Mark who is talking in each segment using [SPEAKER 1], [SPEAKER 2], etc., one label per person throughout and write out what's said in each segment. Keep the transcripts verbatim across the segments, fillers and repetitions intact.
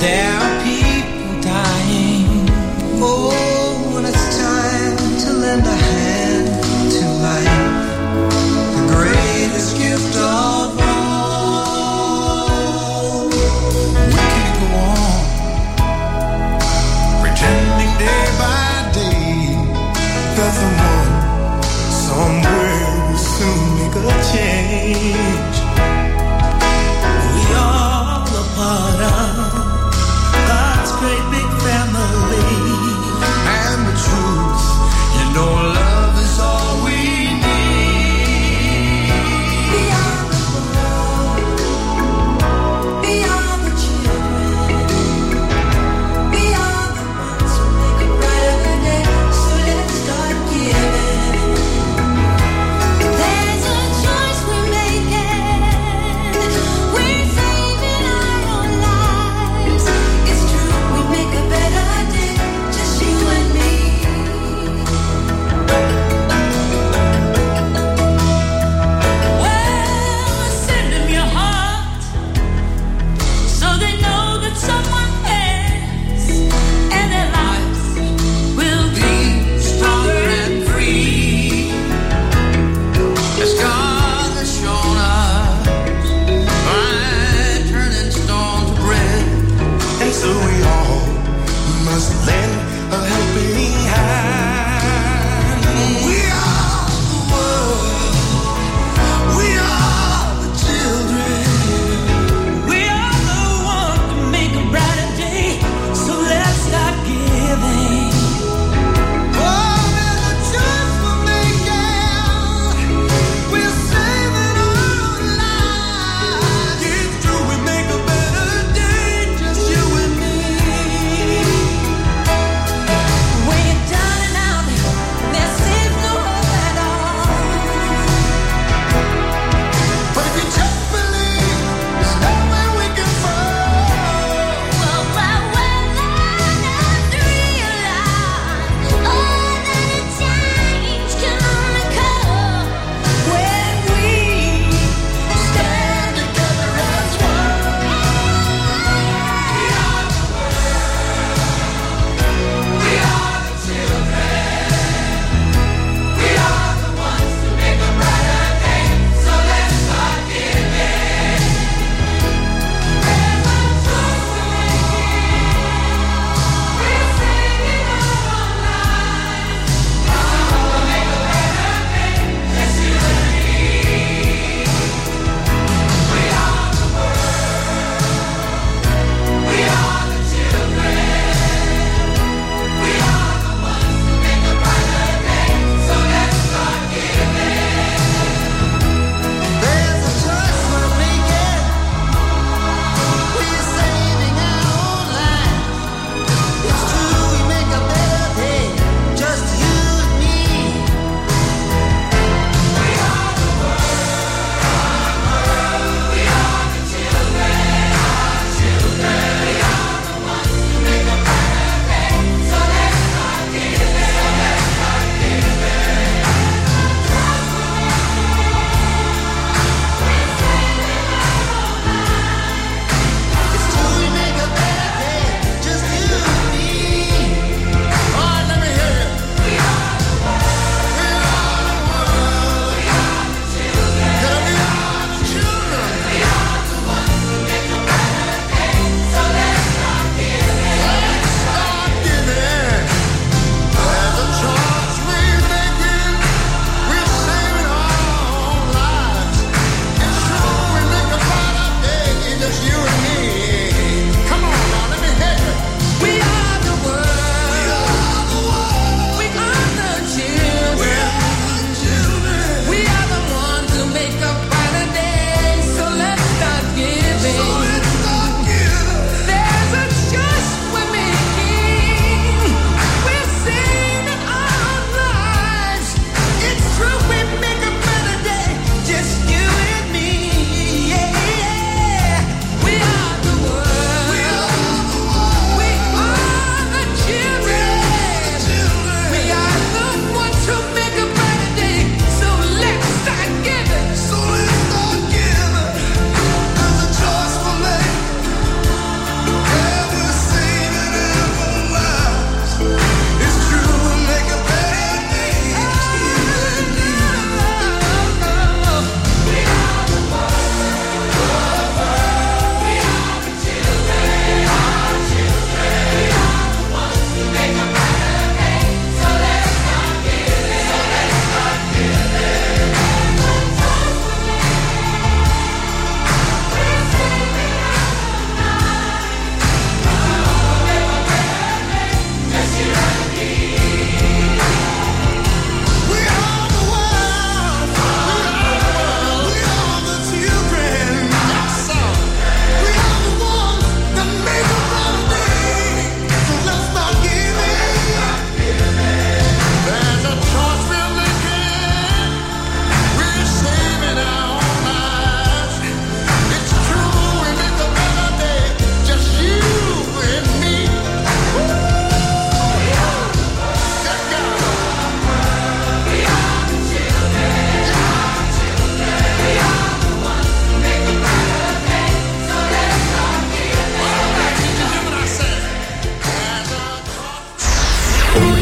[SPEAKER 1] There are people dying. Oh, when it's time to lend a hand to life, the greatest gift of all. We can't go on pretending day by day that someone somewhere will soon make a change. We all a part of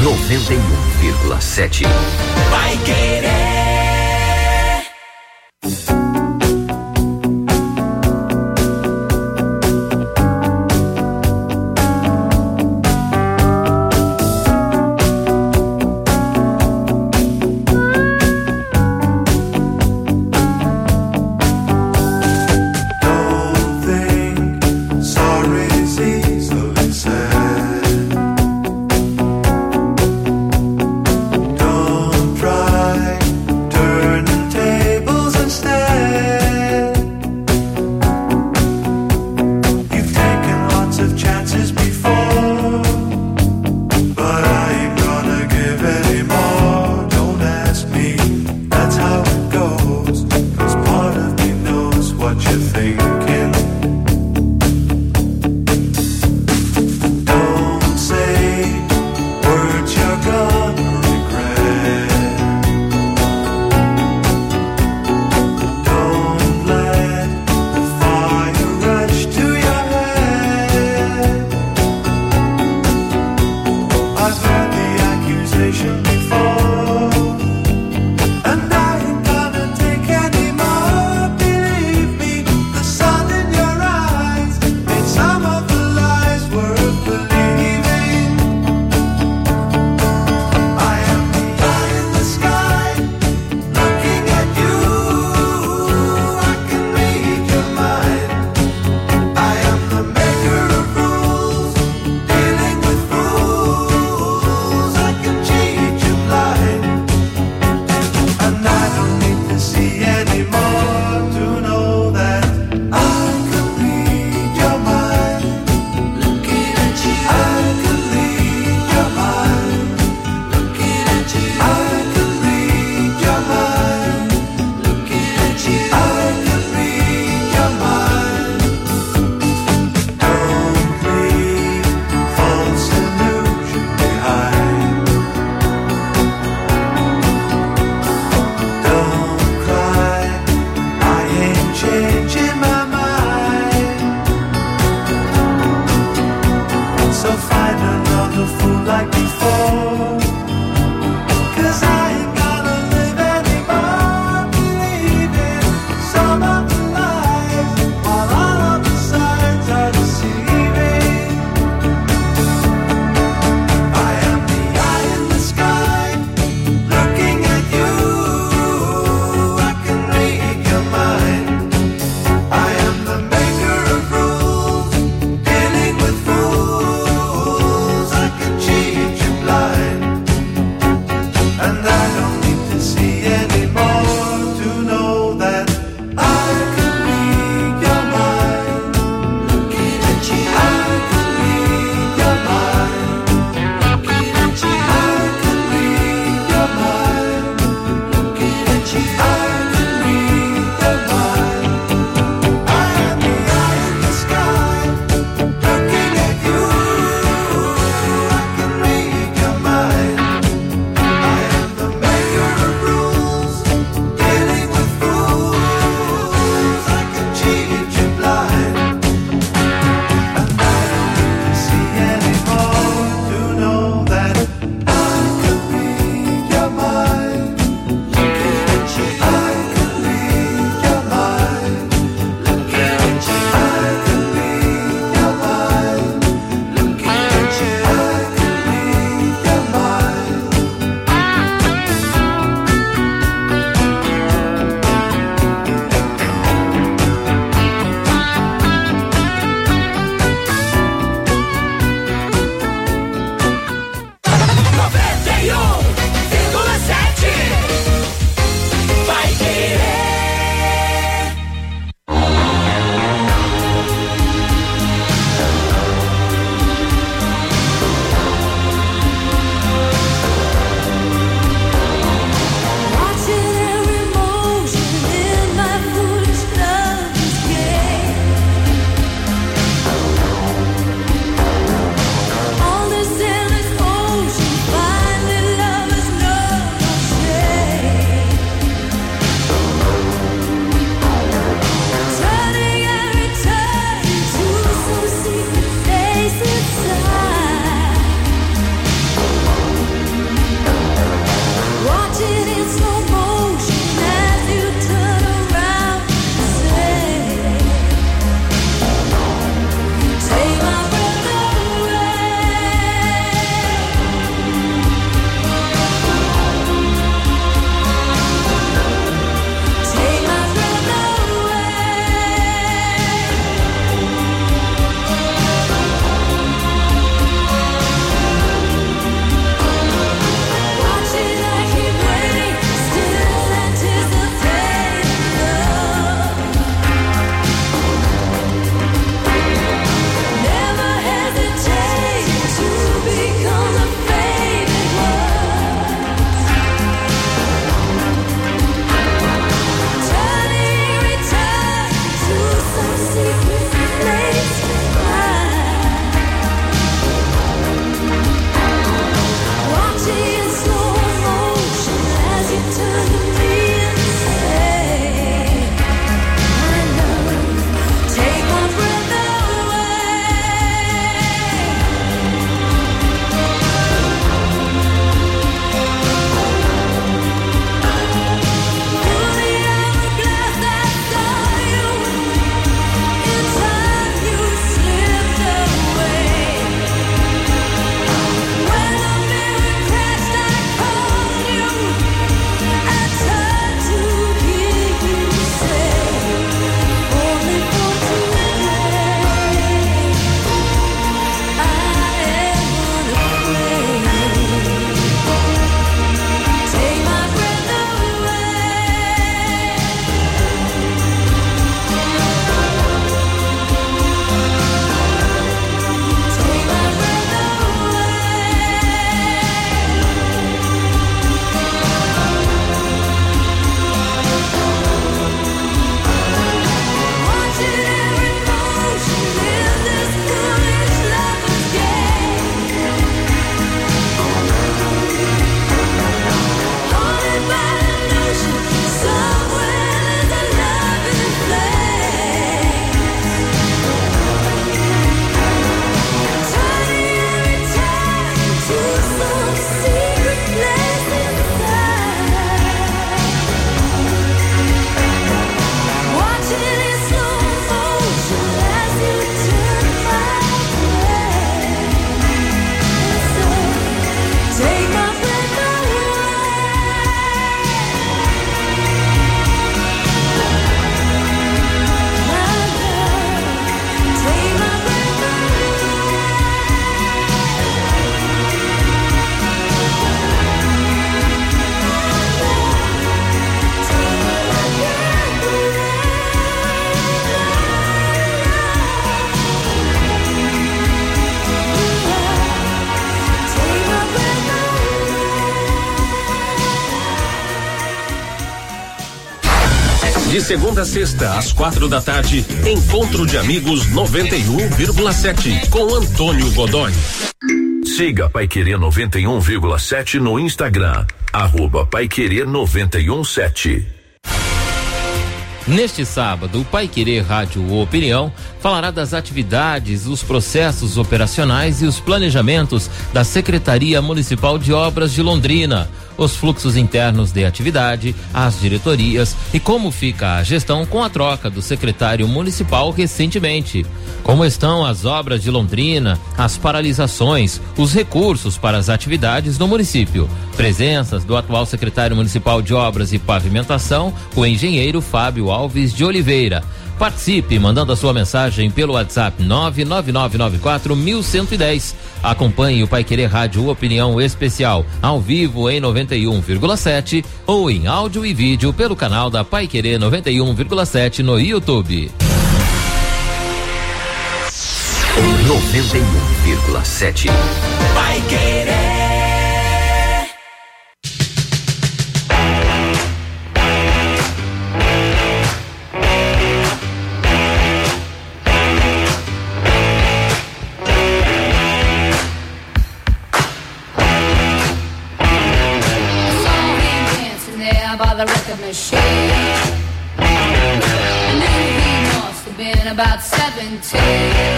[SPEAKER 2] noventa e um vírgula sete.
[SPEAKER 3] Vai Querer.
[SPEAKER 4] Don't try De segunda a sexta, às quatro da tarde, Encontro de Amigos noventa e um vírgula sete, com Antônio Godoy.
[SPEAKER 2] Siga Paiquerê noventa e um vírgula sete no Instagram, arroba Paiquerê noventa e um sete.
[SPEAKER 5] Neste sábado, o Paiquerê Rádio Opinião falará das atividades, os processos operacionais e os planejamentos da Secretaria Municipal de Obras de Londrina, os fluxos internos de atividade, as diretorias e como fica a gestão com a troca do secretário municipal recentemente. Como estão as obras de Londrina, as paralisações, os recursos para as atividades no município. Presenças do atual secretário municipal de Obras e Pavimentação, o engenheiro Fábio Alves de Oliveira. Participe mandando a sua mensagem pelo WhatsApp nove nove nove nove quatro um um zero. Acompanhe o Paiquerê Rádio Opinião Especial ao vivo em noventa e um vírgula sete ou em áudio e vídeo pelo canal da Paiquerê noventa e um vírgula sete no YouTube.
[SPEAKER 2] noventa e um vírgula sete.
[SPEAKER 3] Paiquerê.
[SPEAKER 6] By the record machine, I knew he must have been about seventeen.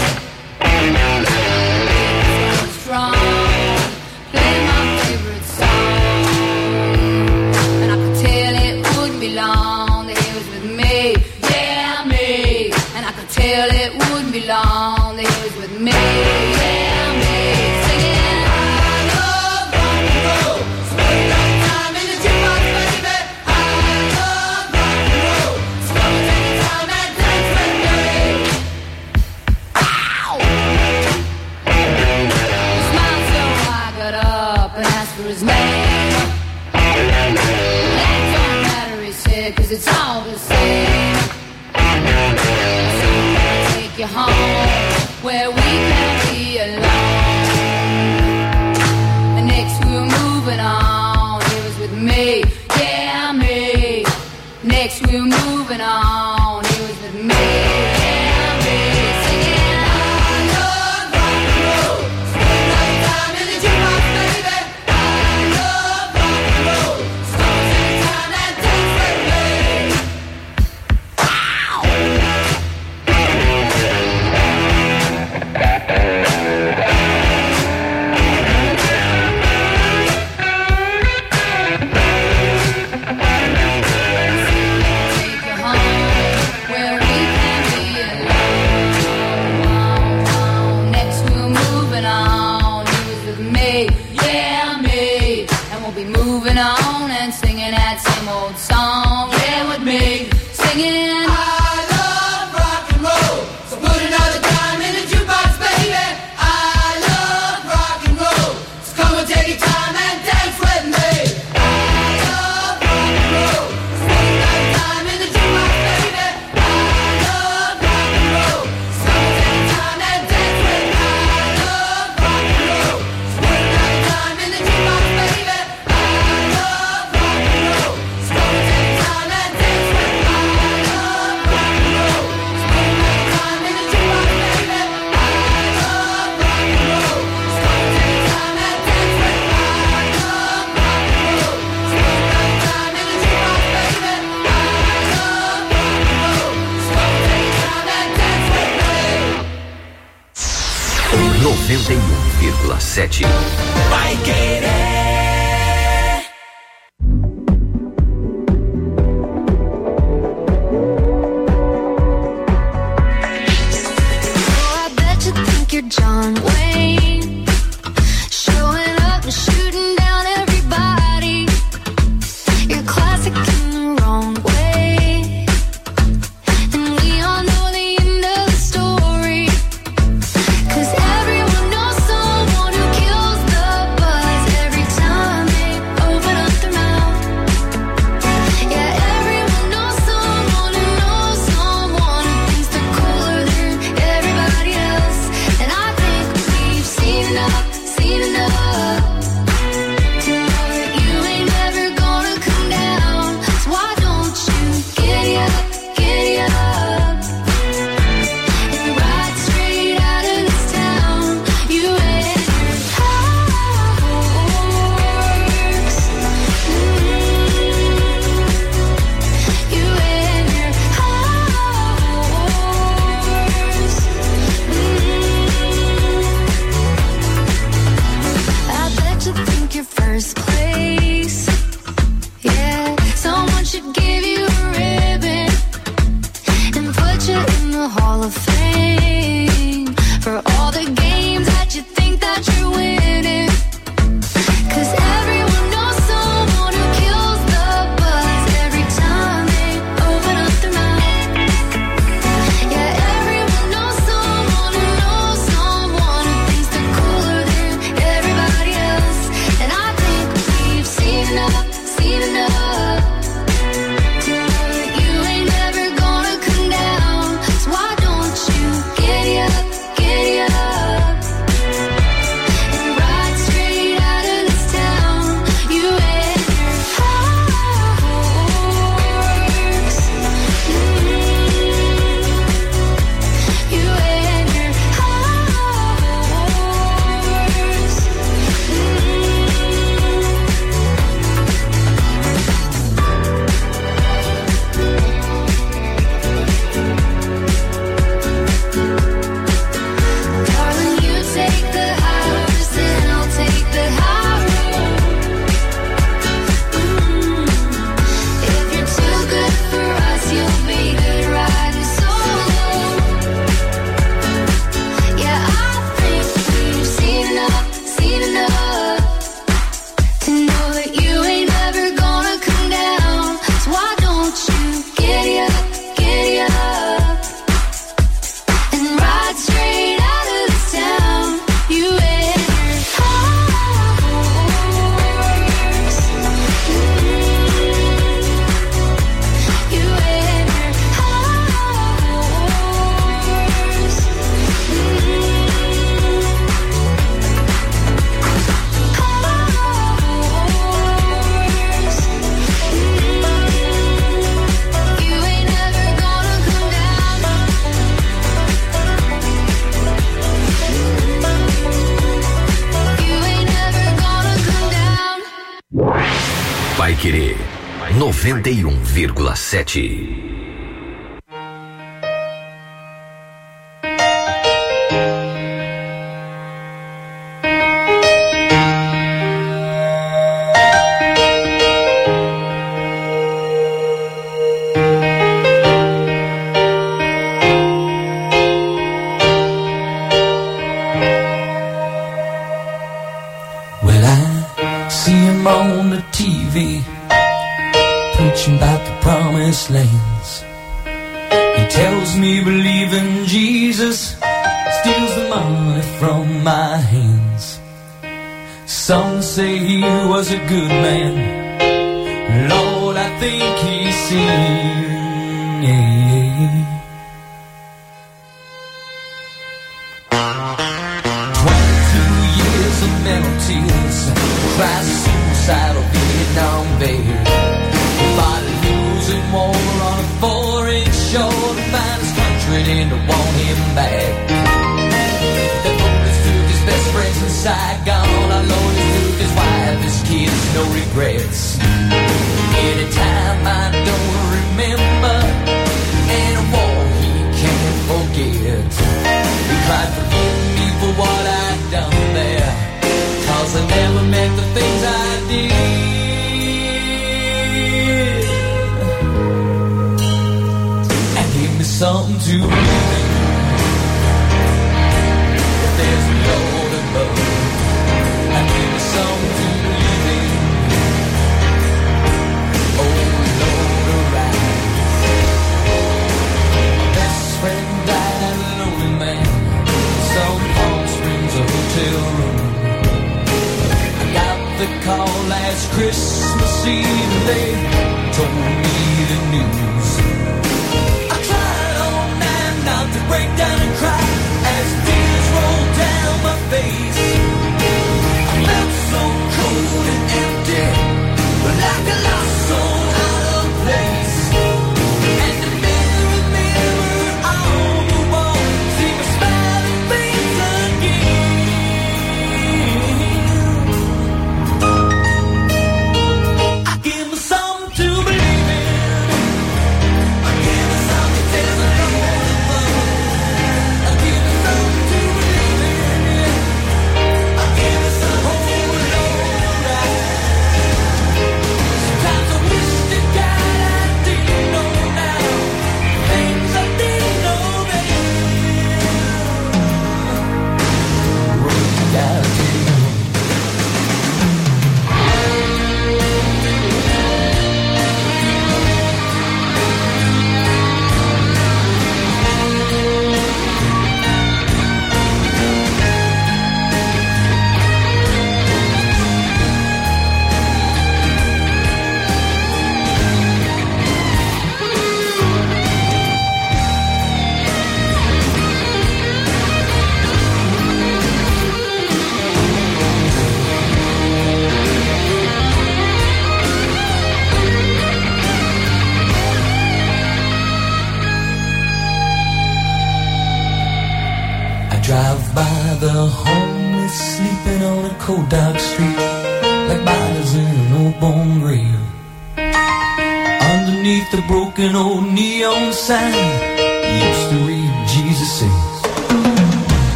[SPEAKER 6] He was strong, playing my favorite song, and I could tell it wouldn't be long that he was with me, yeah me. And I could tell it wouldn't be long that he was with me, yeah me. Singing. His name. That don't matter, he said, 'cause it's all the same. So I'll take you home where we can be alone. And next we were moving on, he was with me, yeah me. Next we were moving on, he was with me, yeah me. Singing, I love rock and roll, spend all the time in the jukebox, baby. Moving on and singing that same old song, yeah, with me, singing. I love rock and roll, so put another dime in the jukebox, baby. I love rock and roll, so come and take your time and dance with me. I love rock and roll, so put another dime in the jukebox, baby. I love rock and roll, so come and take your time and dance with me. I love rock and roll, so put another dime in the jukebox, baby.
[SPEAKER 2] noventa e um vírgula sete.
[SPEAKER 3] Paiquerê.
[SPEAKER 7] John Wayne, showing up and shooting down everybody. You're classic in the wrong way, and we all know the end of the story. 'Cause everyone knows someone who kills the buzz every time they open up their mouth. Yeah, everyone knows someone who knows someone who thinks they're cooler than everybody else. And I think we
[SPEAKER 2] noventa e um vírgula sete.
[SPEAKER 1] Lands. He tells me believing Jesus steals the money from my hands. Some say he was a good man. Lord, I think he's seen. Twenty-two years of mental tears, tried suicidal Vietnam vet. Losing war on a foreign shore to find his country and to want him back. The police took his best friends in Saigon. Our Lord took his wife, his kids, no regrets. Anytime I don't remember, and a war he can't forget. He cried, forgive me for what I've done there, 'cause I never meant the things I did. Something to believe in. If there's a Lord above, and give me something to believe in. Oh Lord, arise. My best friend died, a lonely man. Some Palm Springs, a hotel room. I got the call last Christmas Eve, and they told me the news. To break down and cry as tears roll down my face. I felt so cold and empty, like a lost soul out of place. And the mirror, mirror on the wall, see my smiling face again. I give me something to believe in. I give me something to tell the Lord. Drive by the homeless sleeping on a cold dark street, like bodies in an old bone grave. Underneath the broken old neon sign, used to read Jesus says.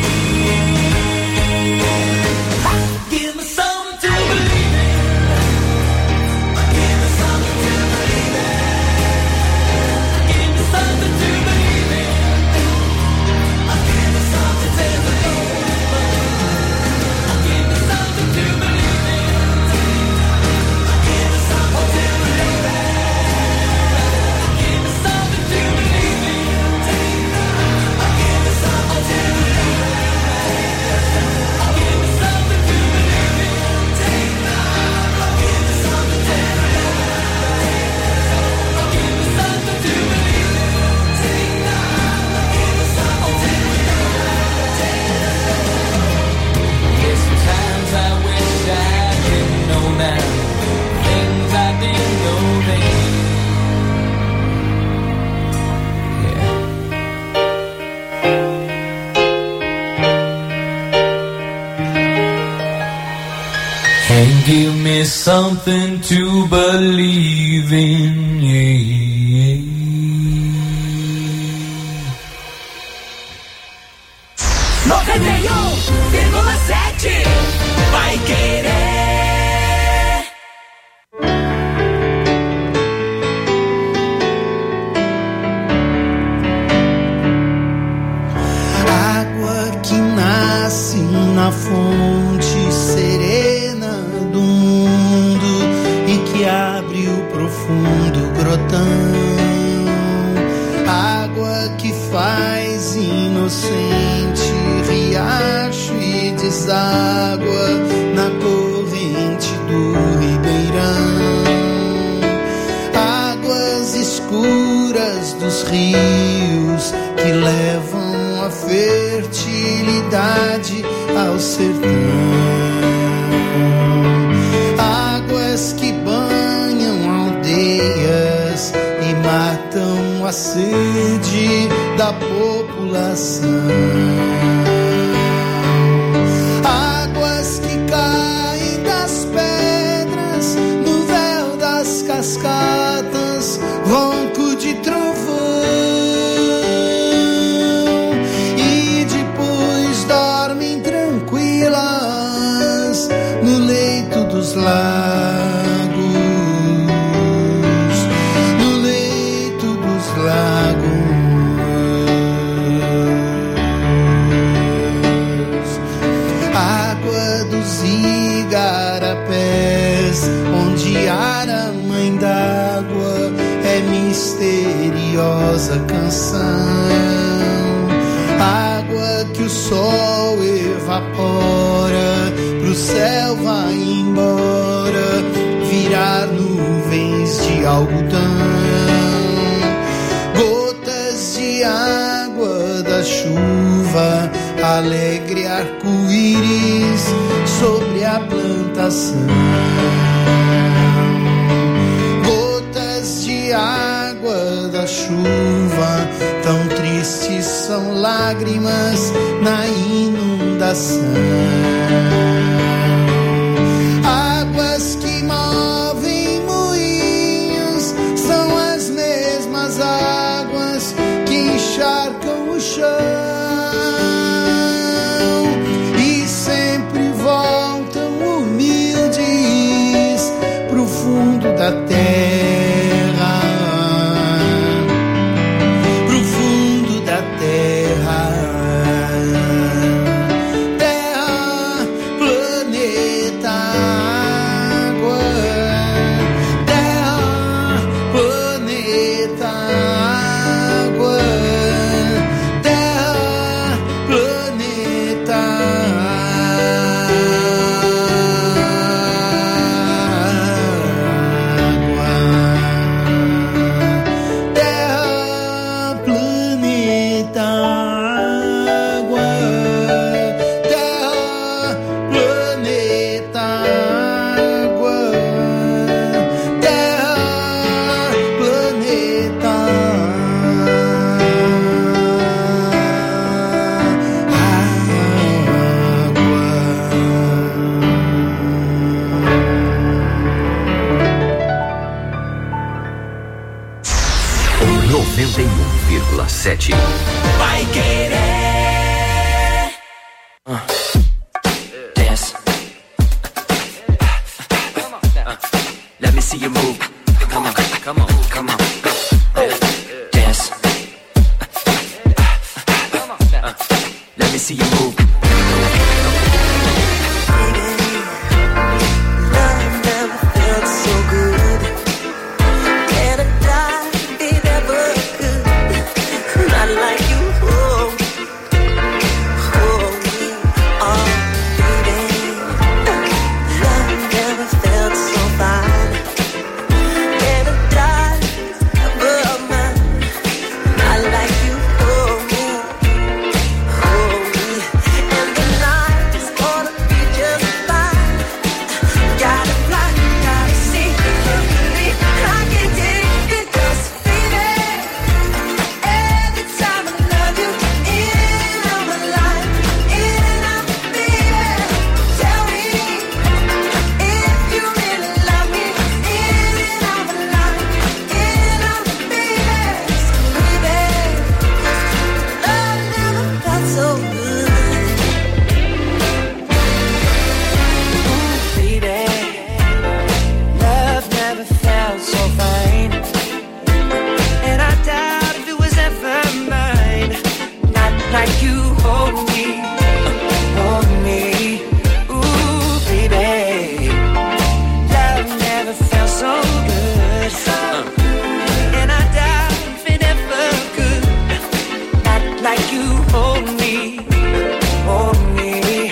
[SPEAKER 1] Give me something to believe in. something to believe in. Yeah.
[SPEAKER 3] noventa e um vírgula sete Vai Querer.
[SPEAKER 8] Água que nasce na fonte serena do mundo e que abre o profundo grotão. Água que faz inocente riacho e deságua na corrente do ribeirão. Águas escuras dos rios que levam a fertilidade ao sertão. Águas que banham aldeias e matam a sede da população. Águas que caem das pedras no véu das cascatas, ronco de trovão, e depois dormem tranquilas no leito dos lagos, no leito dos lagos. Água dos igarapés, onde ara mãe d'água é misteriosa canção. Água que o sol evapora, pro céu vai embora, virar nuvens de algodão. Gotas de água da chuva, alegre arco-íris sobre a plantação. Gotas de água da chuva, tão tristes são lágrimas na inundação. Águas que movem moinhos são as mesmas águas que encharcam o chão e sempre voltam humildes pro fundo da terra, pro fundo da terra. Terra, planeta, água. Terra, planeta, água. Terra, planeta, água. Terra, planeta, água. Terra, planeta, água. Terra, planeta,
[SPEAKER 2] noventa e um vírgula sete.
[SPEAKER 3] Vai Querer.
[SPEAKER 9] Dance. Let me see you move. Come on, come on, come on. Dance. Let me see you move.
[SPEAKER 10] Love never felt so good. Can a die be never good? Not like you. Oh, oh, we are bleeding. Love never felt so fine. Can a die felt so fine, and I doubt if it was ever mine. Not like you hold me, hold me. Ooh, baby, love never felt so good, and I doubt if it ever could. Not like you hold me, hold me.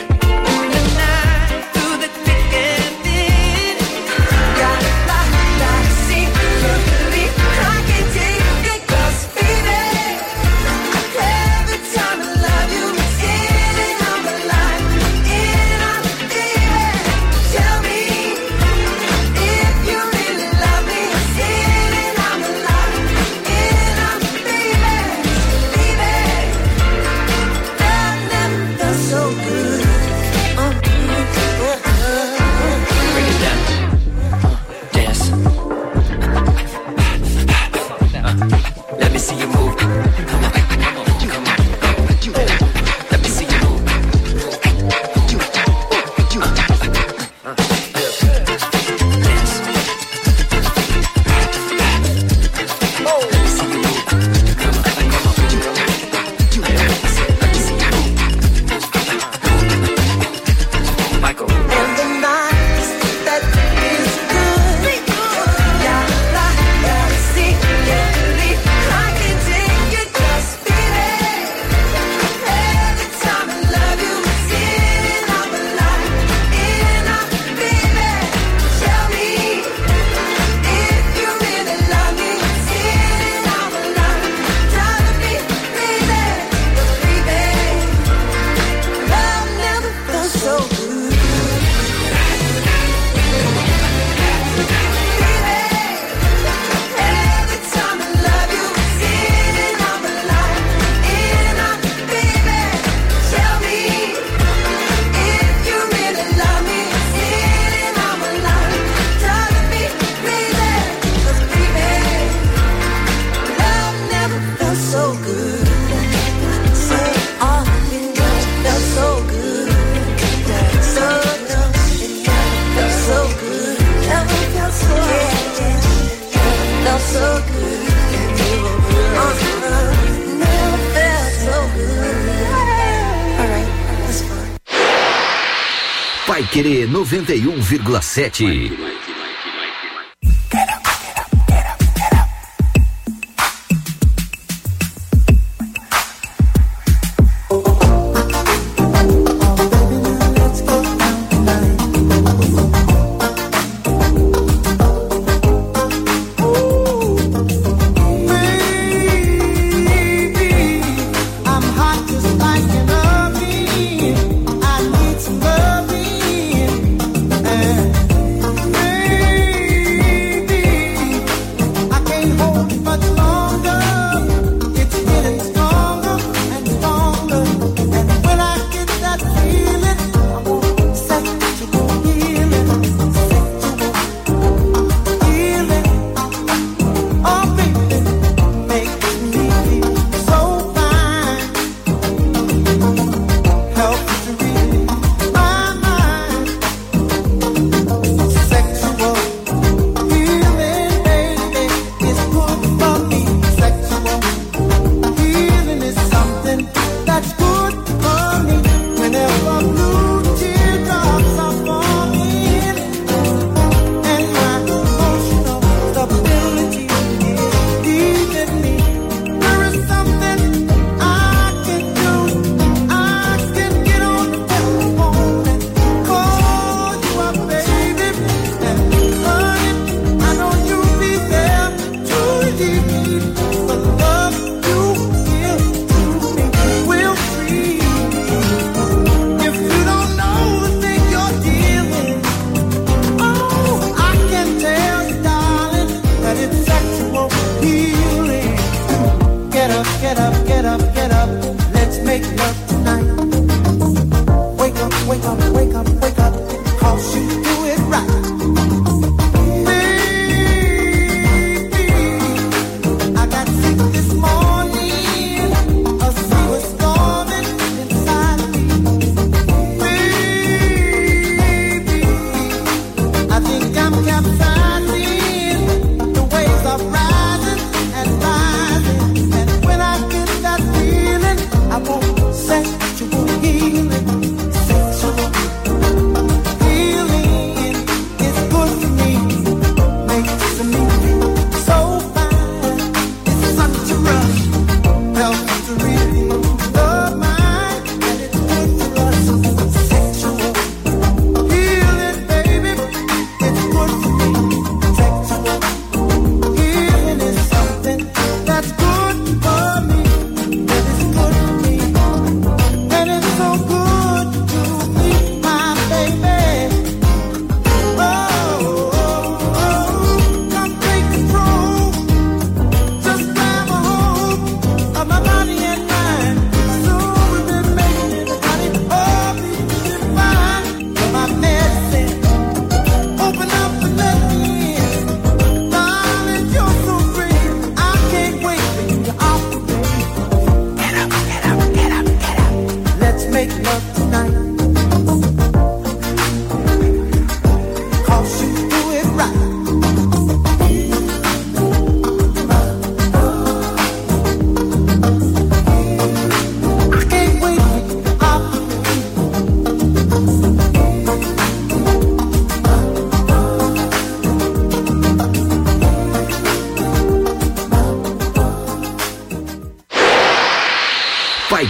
[SPEAKER 2] Paiquerê noventa e um vírgula sete.
[SPEAKER 8] I need some loving.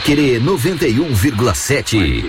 [SPEAKER 2] Querer noventa e um vírgula sete.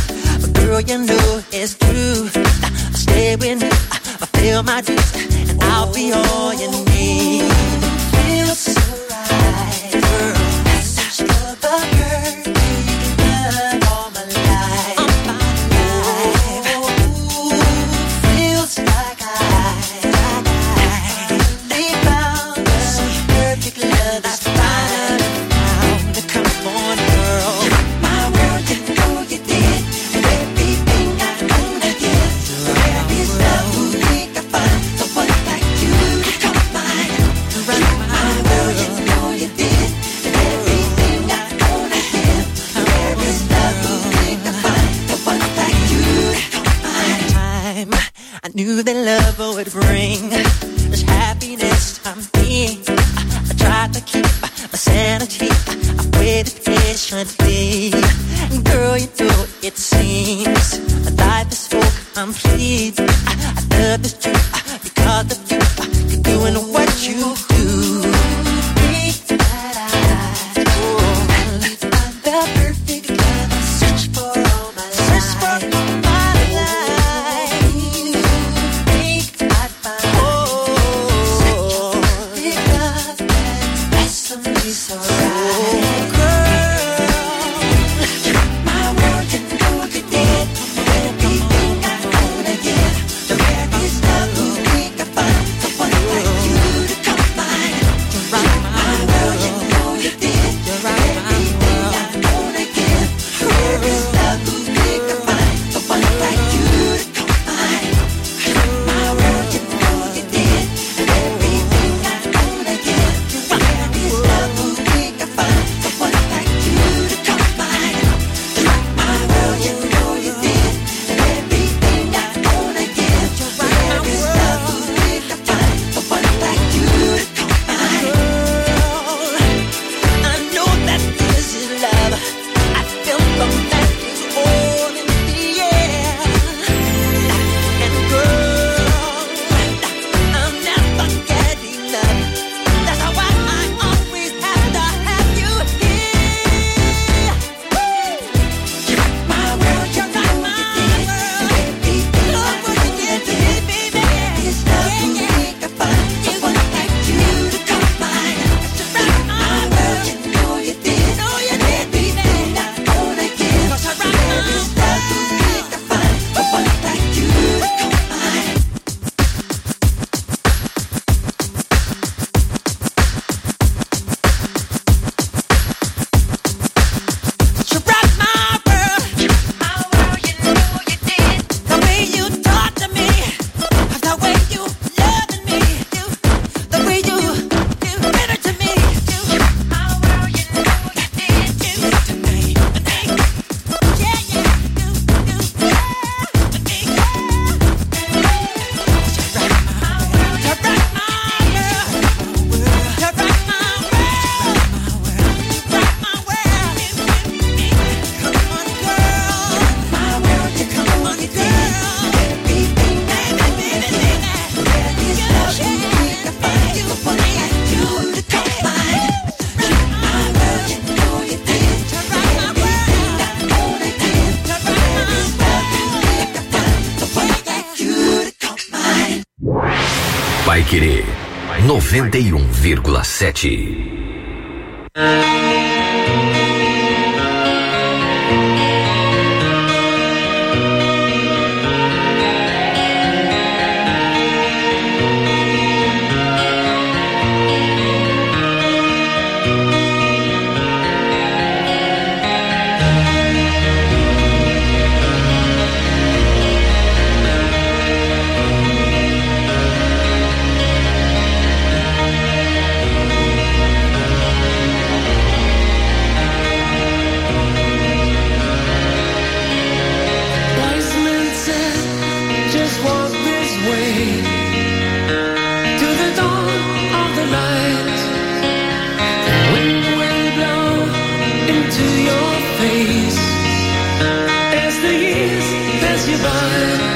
[SPEAKER 10] Girl, you know it's true. I stay with you, I feel my dreams, and I I'll be all you need. Feels so right, girl. Message of the perfect love all my life. All my life. Ooh, feels like I finally found the perfect love that's finally found. Come on, girl. My world, you know you did everything I wanna give. There is love who think I find someone like you to come mine. My world, you know you did everything I wanna give. There is love who think I find someone like you to come mine. I knew that love would bring this happiness I'm being. I tried to keep my sanity. I waited patiently. Girl, you know it seems life is so complete. I, I love this truth because of you. You're doing what you do. Think that I finally found the perfect love. Search for all my life. Search for all my life. Think I'd find such a perfect love that's somebody so right. Girl, my world, you know you did everything I wanna give. There is love who think I find someone like you to come mine. My world, you know you did everything I wanna give. There is love who think I find someone like you to come mine. My world, you know you did everything I wanna give. There is love who think I find someone like you to come mine. My world, you know you did everything I wanna give. There is love who think I find someone like you to come mine. I know that this is love. I feel the magic all in the air. And girl, I'm never getting enough. That's why I always have to have you here. My world, you're right, my world. Look what you did to me, baby. It's love who think I find someone like you to come mine. My world, you know you did everything I wanna give. There is love who think I find someone like you to come mine. You rock my world. My world, you know you did. The way you talk to me, the way you loving me, the way you bitter to me. My world, you know you did. Tonight, yeah, yeah, you, you, yeah, you rock my world. You rock my world. You rock my world. Rock my world. Come on, girl. My world, you come on, girl. Everything, baby, baby, baby. There is love who think I find someone like you to come mine. My world, you know you did everything I wanna give. There is love who think I find someone like you to come mine.
[SPEAKER 2] Paiquerê noventa e um vírgula sete.
[SPEAKER 8] Policeman said, just walk this way to the dawn of the light. The wind will blow into your face as the years pass you by.